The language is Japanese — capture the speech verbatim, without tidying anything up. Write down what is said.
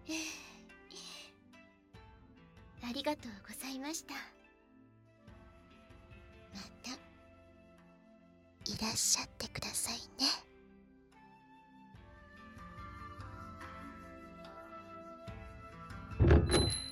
ありがとうございました。またいらっしゃってくださいね。